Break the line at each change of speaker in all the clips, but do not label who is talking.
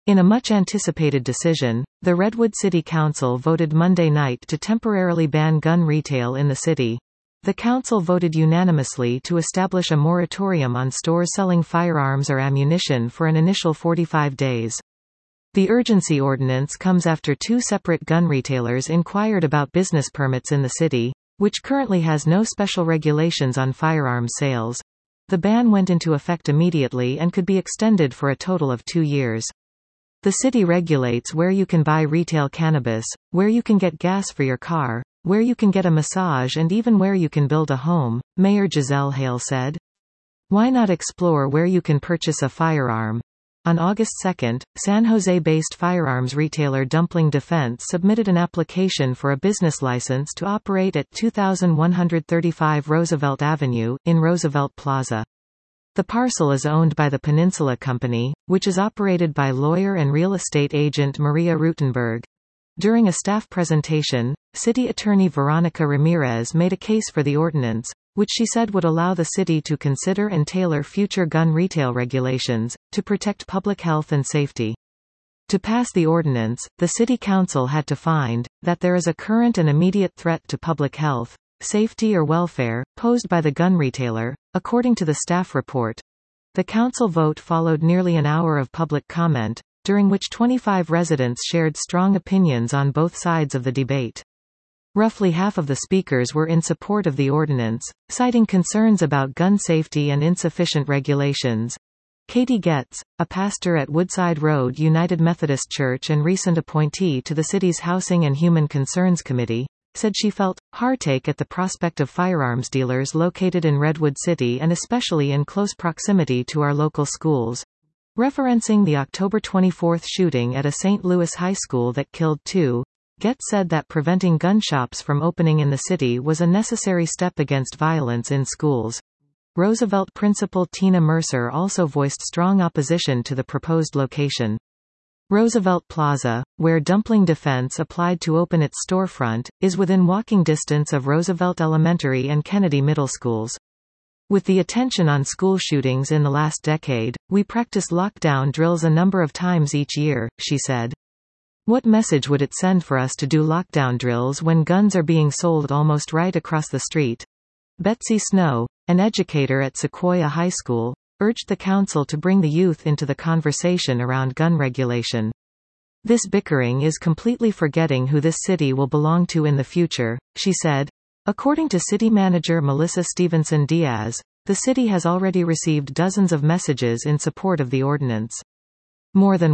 In a much-anticipated decision, the Redwood City Council voted Monday night to temporarily ban gun retail in the city. The council voted unanimously to establish a moratorium on stores selling firearms or ammunition for an initial 45 days. The urgency ordinance comes after two separate gun retailers inquired about business permits in the city, which currently has no special regulations on firearms sales. The ban went into effect immediately and could be extended for a total of 2 years. The city regulates where you can buy retail cannabis, where you can get gas for your car, where you can get a massage, and even where you can build a home, Mayor Giselle Hale said. Why not explore where you can purchase a firearm? On August 2, San Jose-based firearms retailer Dumpling Defense submitted an application for a business license to operate at 2135 Roosevelt Avenue, in Roosevelt Plaza. The parcel is owned by the Peninsula Company, which is operated by lawyer and real estate agent Maria Rutenberg. During a staff presentation, City Attorney Veronica Ramirez made a case for the ordinance, which she said would allow the city to consider and tailor future gun retail regulations, to protect public health and safety. To pass the ordinance, the City Council had to find that there is a current and immediate threat to public health, safety or welfare, posed by the gun retailer, according to the staff report. The council vote followed nearly an hour of public comment, during which 25 residents shared strong opinions on both sides of the debate. Roughly half of the speakers were in support of the ordinance, citing concerns about gun safety and insufficient regulations. Katie Getz, a pastor at Woodside Road United Methodist Church and recent appointee to the city's Housing and Human Concerns Committee, said she felt heartache at the prospect of firearms dealers located in Redwood City and especially in close proximity to our local schools. Referencing the October 24 shooting at a St. Louis high school that killed 2, Getz said that preventing gun shops from opening in the city was a necessary step against violence in schools. Roosevelt principal Tina Mercer also voiced strong opposition to the proposed location. Roosevelt Plaza, where Dumpling Defense applied to open its storefront, is within walking distance of Roosevelt Elementary and Kennedy Middle Schools. With the attention on school shootings in the last decade, we practice lockdown drills a number of times each year, she said. What message would it send for us to do lockdown drills when guns are being sold almost right across the street? Betsy Snow, an educator at Sequoia High School, urged the council to bring the youth into the conversation around gun regulation. This bickering is completely forgetting who this city will belong to in the future, she said. According to city manager Melissa Stevenson Diaz, the city has already received dozens of messages in support of the ordinance. More than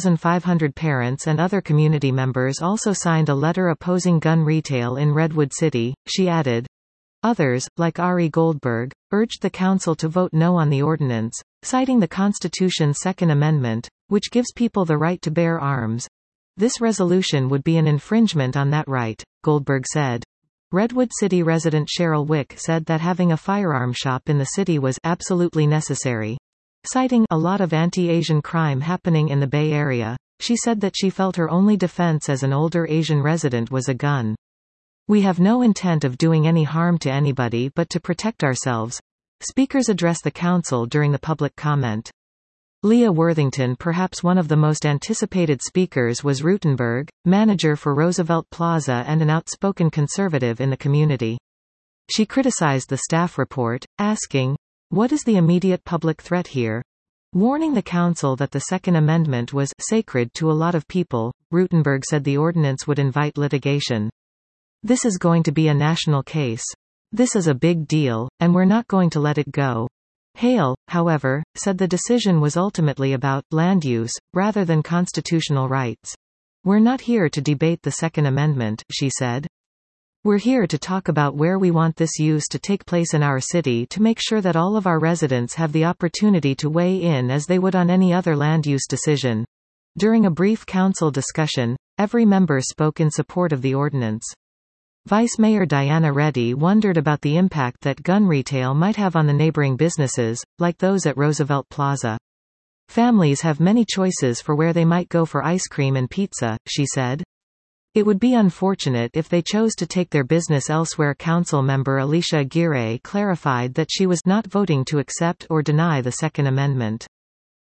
1,500 parents and other community members also signed a letter opposing gun retail in Redwood City, she added. Others, like Ari Goldberg, urged the council to vote no on the ordinance, citing the Constitution's Second Amendment, which gives people the right to bear arms. This resolution would be an infringement on that right, Goldberg said. Redwood City resident Cheryl Wick said that having a firearm shop in the city was absolutely necessary. Citing a lot of anti-Asian crime happening in the Bay Area, she said that she felt her only defense as an older Asian resident was a gun. We have no intent of doing any harm to anybody but to protect ourselves. Speakers addressed the council during the public comment. Leah Worthington, perhaps one of the most anticipated speakers, was Rutenberg, manager for Roosevelt Plaza and an outspoken conservative in the community. She criticized the staff report, asking, "What is the immediate public threat here?" Warning the council that the Second Amendment was sacred to a lot of people, Rutenberg said the ordinance would invite litigation. This is going to be a national case. This is a big deal, and we're not going to let it go. Hale, however, said the decision was ultimately about land use, rather than constitutional rights. We're not here to debate the Second Amendment, she said. We're here to talk about where we want this use to take place in our city to make sure that all of our residents have the opportunity to weigh in as they would on any other land use decision. During a brief council discussion, every member spoke in support of the ordinance. Vice Mayor Diana Reddy wondered about the impact that gun retail might have on the neighboring businesses, like those at Roosevelt Plaza. Families have many choices for where they might go for ice cream and pizza, she said. It would be unfortunate if they chose to take their business elsewhere. Council member Alicia Aguirre clarified that she was not voting to accept or deny the Second Amendment.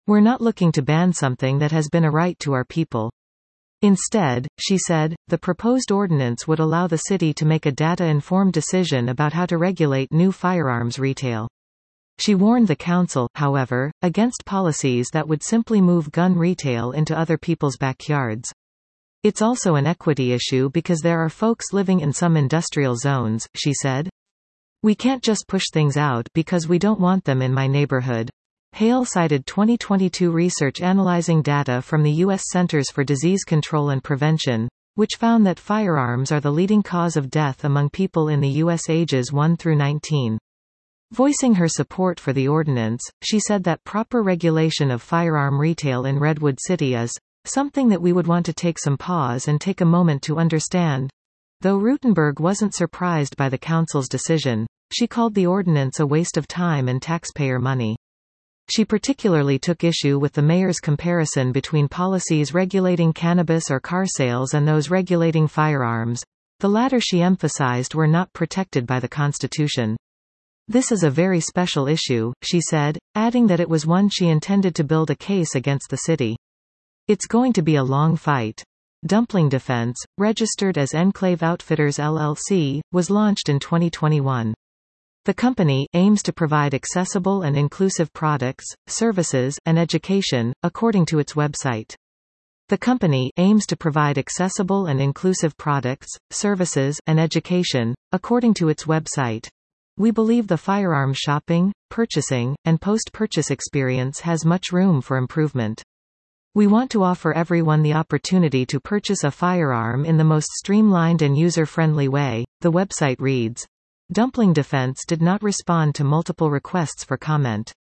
We're not looking to ban something that has been a right to our people. Instead, she said, the proposed ordinance would allow the city to make a data-informed decision about how to regulate new firearms retail. She warned the council, however, against policies that would simply move gun retail into other people's backyards. It's also an equity issue because there are folks living in some industrial zones, she said. We can't just push things out because we don't want them in my neighborhood. Hale cited 2022 research analyzing data from the U.S. Centers for Disease Control and Prevention, which found that firearms are the leading cause of death among people in the U.S. ages 1 through 19. Voicing her support for the ordinance, she said that proper regulation of firearm retail in Redwood City is something that we would want to take some pause and take a moment to understand. Though Rutenberg wasn't surprised by the council's decision, she called the ordinance a waste of time and taxpayer money. She particularly took issue with the mayor's comparison between policies regulating cannabis or car sales and those regulating firearms. The latter she emphasized were not protected by the Constitution. This is a very special issue, she said, adding that it was one she intended to build a case against the city. It's going to be a long fight. Dumpling Defense, registered as Enclave Outfitters LLC, was launched in 2021. The company aims to provide accessible and inclusive products, services, and education, according to its website. The company aims to provide accessible and inclusive products, services, and education, according to its website. We believe the firearm shopping, purchasing, and post-purchase experience has much room for improvement. We want to offer everyone the opportunity to purchase a firearm in the most streamlined and user-friendly way, the website reads. Dumpling Defense did not respond to multiple requests for comment.